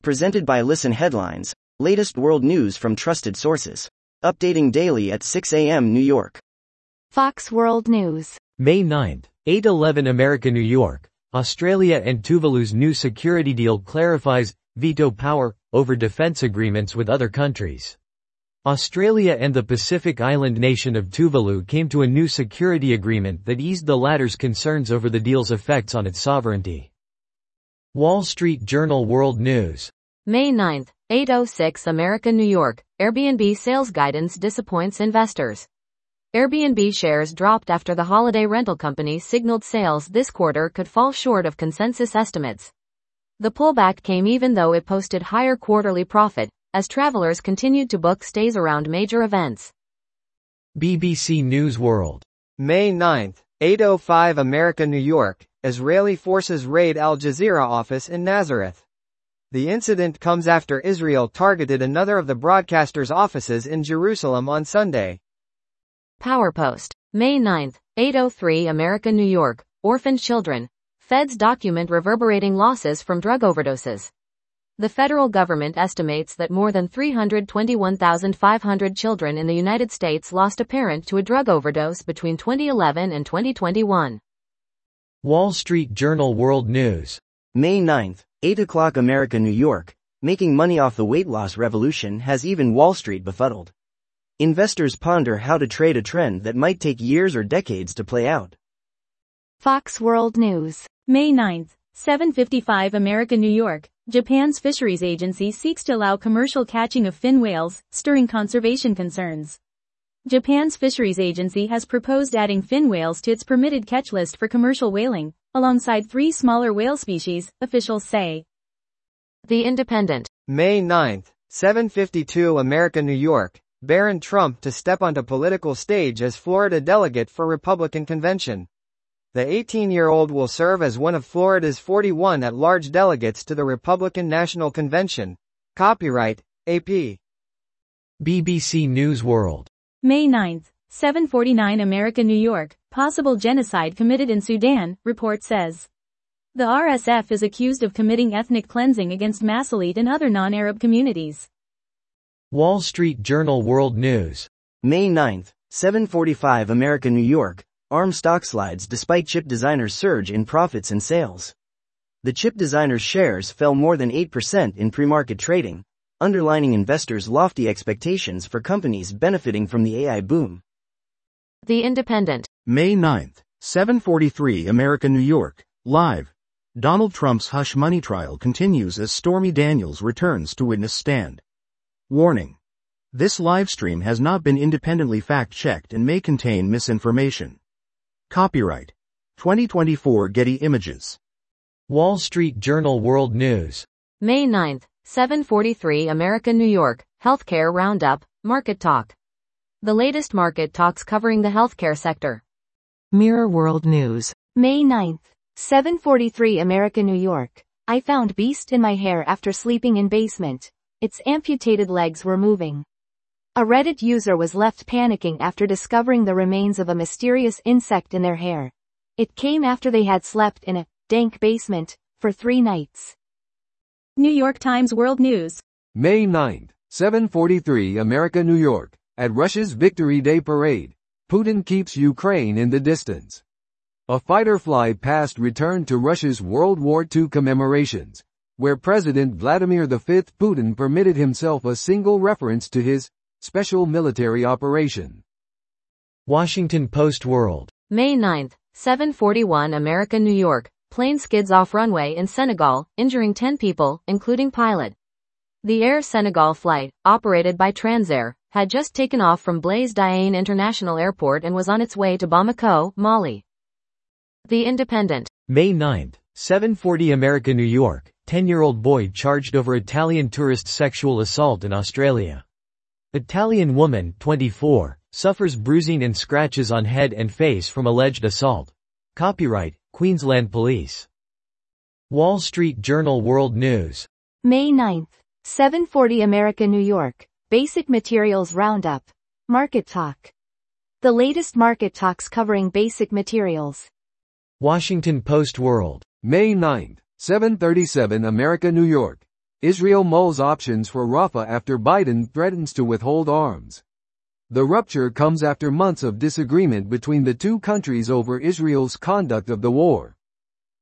Presented by Listen Headlines, latest world news from trusted sources. Updating daily at 6 a.m. New York. Fox World News. May 9, 8:11 America, New York. Australia and Tuvalu's new security deal clarifies veto power over defense agreements with other countries. Australia and the Pacific island nation of Tuvalu came to a new security agreement that eased the latter's concerns over the deal's effects on its sovereignty. Wall Street Journal World News. May 9, 8:06 America, New York. Airbnb sales guidance disappoints investors. Airbnb shares dropped after the holiday rental company signaled sales this quarter could fall short of consensus estimates. The pullback came even though it posted higher quarterly profit, as travelers continued to book stays around major events. BBC News World. May 9, 8:05 America, New York. Israeli forces raid Al Jazeera office in Nazareth. The incident comes after Israel targeted another of the broadcaster's offices in Jerusalem on Sunday. PowerPost. May 9, 8:03 America, New York. Orphaned children. Feds document reverberating losses from drug overdoses. The federal government estimates that more than 321,500 children in the United States lost a parent to a drug overdose between 2011 and 2021. Wall Street Journal World News. May 9, 8 o'clock America, New York. Making money off the weight loss revolution has even Wall Street befuddled. Investors ponder how to trade a trend that might take years or decades to play out. Fox World News. May 9, 7:55 America, New York. Japan's fisheries agency seeks to allow commercial catching of fin whales, stirring conservation concerns. Japan's fisheries agency has proposed adding fin whales to its permitted catch list for commercial whaling, alongside 3 smaller whale species, officials say. The Independent. May 9, 7:52 America, New York. Barron Trump to step onto political stage as Florida delegate for Republican convention. The 18-year-old will serve as one of Florida's 41 at-large delegates to the Republican National Convention. Copyright, AP. BBC News World. May 9, 7:49 America, New York. Possible genocide committed in Sudan, report says. The RSF is accused of committing ethnic cleansing against Masalit and other non-Arab communities. Wall Street Journal World News. May 9, 7:45 America, New York. ARM stock slides despite chip designers' surge in profits and sales. The chip designers' shares fell more than 8% in pre-market trading, underlining investors' lofty expectations for companies benefiting from the AI boom. The Independent. May 9, 7:43 America, New York. Live. Donald Trump's hush money trial continues as Stormy Daniels returns to witness stand. Warning. This livestream has not been independently fact-checked and may contain misinformation. Copyright 2024 Getty Images. Wall Street Journal World News. May 9, 7:43 America, New York. Healthcare Roundup, Market Talk. The latest market talks covering the healthcare sector. Mirror World News. May 9, 7:43 America, New York. I found beast in my hair after sleeping in basement. Its amputated legs were moving. A Reddit user was left panicking after discovering the remains of a mysterious insect in their hair. It came after they had slept in a dank basement for 3 nights. New York Times World News. May 9, 7:43 America, New York. At Russia's Victory Day parade, Putin keeps Ukraine in the distance. A fighter fly past returned to Russia's World War II commemorations, where President Vladimir V Putin permitted himself a single reference to his special military operation. Washington Post World. May 9, 7:41 America, New York. Plane skids off runway in Senegal, injuring 10 people, including pilot. The Air Senegal flight, operated by Transair, had just taken off from Blaise Diagne International Airport and was on its way to Bamako, Mali. The Independent. May 9, 7:40 America, New York. 10-year-old boy charged over Italian tourist sexual assault in Australia. Italian woman, 24, suffers bruising and scratches on head and face from alleged assault. Copyright, Queensland Police. Wall Street Journal World News. May 9, 7:40 America, New York. Basic Materials Roundup. Market Talk. The latest market talks covering basic materials. Washington Post World. May 9, 7:37 America, New York. Israel mulls options for Rafah after Biden threatens to withhold arms. The rupture comes after months of disagreement between the two countries over Israel's conduct of the war.